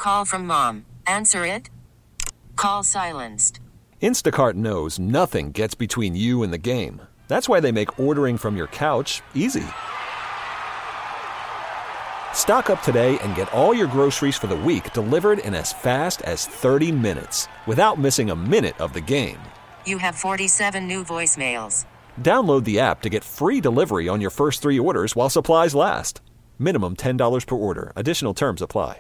call from mom. Answer it. Call silenced. Instacart knows nothing gets between you and the game. That's why they make ordering from your couch easy. Stock up today and get all your groceries for the week delivered in as fast as 30 minutes without missing a minute of the game. You have 47 new voicemails. Download the app to get free delivery on your first 3 orders while supplies last. Minimum $10 per order. Additional terms apply.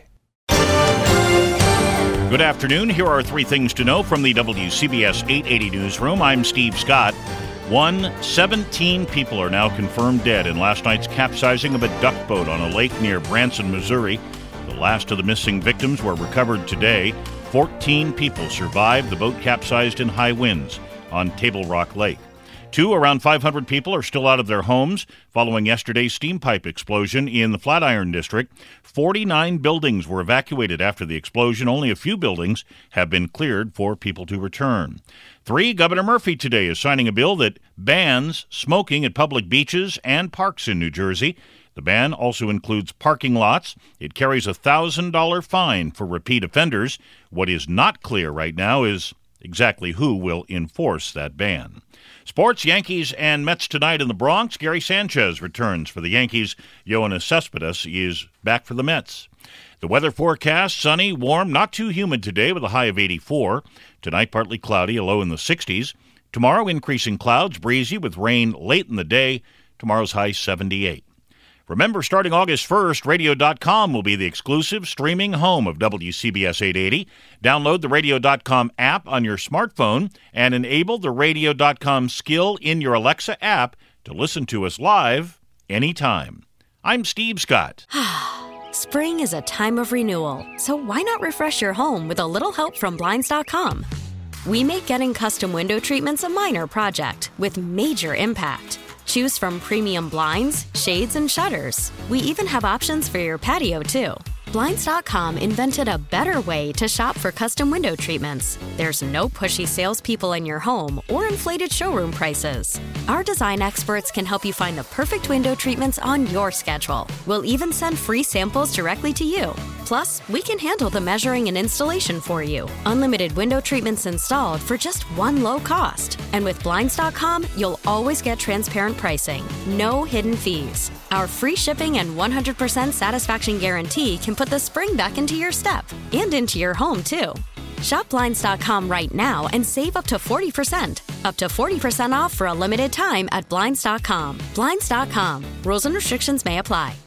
Good afternoon. Here are 3 things to know from the WCBS 880 newsroom. I'm Steve Scott. 17 people are now confirmed dead in last night's capsizing of a duck boat on a lake near Branson, Missouri. The last of the missing victims were recovered today. 14 people survived. The boat capsized in high winds on Table Rock Lake. Around 500 people are still out of their homes following yesterday's steam pipe explosion in the Flatiron District. 49 buildings were evacuated after the explosion. Only a few buildings have been cleared for people to return. 3, Governor Murphy today is signing a bill that bans smoking at public beaches and parks in New Jersey. The ban also includes parking lots. It carries a $1,000 fine for repeat offenders. What is not clear right now is exactly who will enforce that ban. Sports, Yankees and Mets tonight in the Bronx. Gary Sanchez returns for the Yankees. Yoenis Cespedes is back for the Mets. The weather forecast, sunny, warm, not too humid today with a high of 84. Tonight, partly cloudy, a low in the 60s. Tomorrow, increasing clouds, breezy with rain late in the day. Tomorrow's high 78. Remember, starting August 1st, Radio.com will be the exclusive streaming home of WCBS 880. Download the Radio.com app on your smartphone and enable the Radio.com skill in your Alexa app to listen to us live anytime. I'm Steve Scott. Spring is a time of renewal, so why not refresh your home with a little help from Blinds.com? We make getting custom window treatments a minor project with major impact. Choose from premium blinds, shades, and shutters. We even have options for your patio, too. Blinds.com invented a better way to shop for custom window treatments. There's no pushy salespeople in your home or inflated showroom prices. Our design experts can help you find the perfect window treatments on your schedule. We'll even send free samples directly to you. Plus, we can handle the measuring and installation for you. Unlimited window treatments installed for just one low cost. And with Blinds.com, you'll always get transparent pricing. No hidden fees. Our free shipping and 100% satisfaction guarantee can put the spring back into your step and into your home, too. Shop Blinds.com right now and save up to 40%. Up to 40% off for a limited time at Blinds.com. Blinds.com. Rules and restrictions may apply.